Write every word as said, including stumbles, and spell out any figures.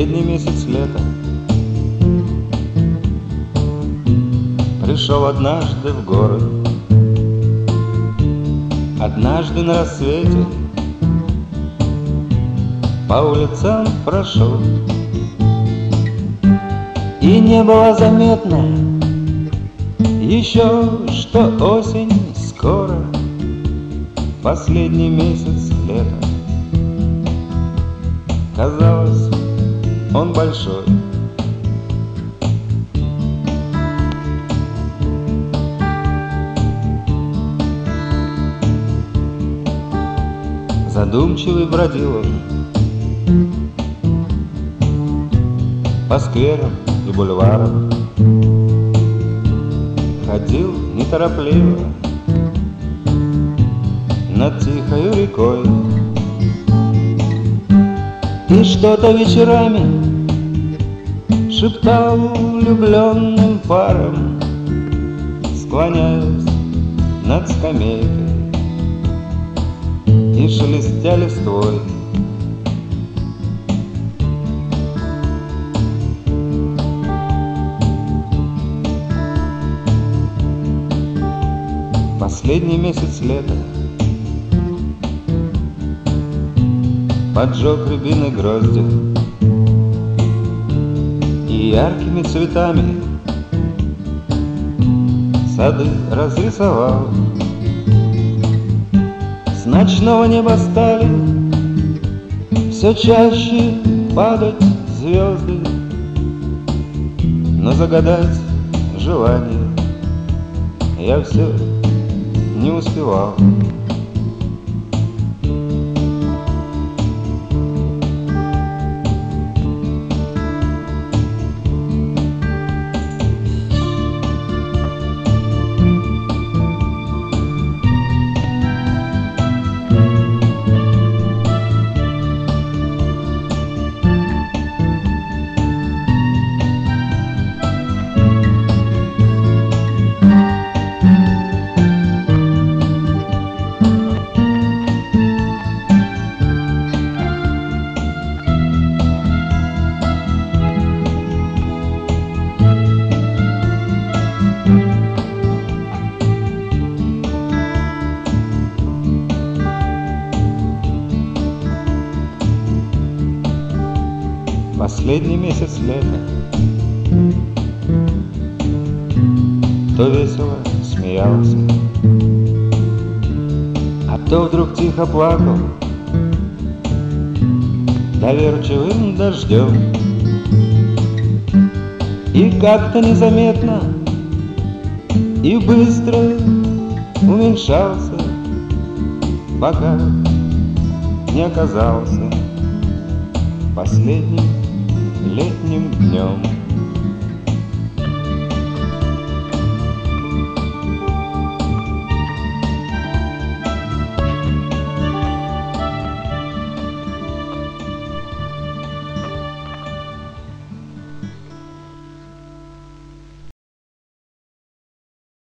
Последний месяц лета пришел однажды в город. Однажды на рассвете по улицам прошел, и не было заметно еще, что осень скоро. Последний месяц лета, казалось, он большой. Задумчивый бродил он по скверам и бульварам, ходил неторопливо над тихою рекой, и что-то вечерами шептал влюбленным парам, склоняясь над скамейкой и шелестя листвой. Последний месяц лета поджег рябиной грозди и яркими цветами сады разрисовал. С ночного неба стали все чаще падать звезды, но загадать желание я все не успевал. Последний месяц лета то весело смеялся, а то вдруг тихо плакал доверчивым дождем. И как-то незаметно и быстро уменьшался, пока не оказался последним летним днем.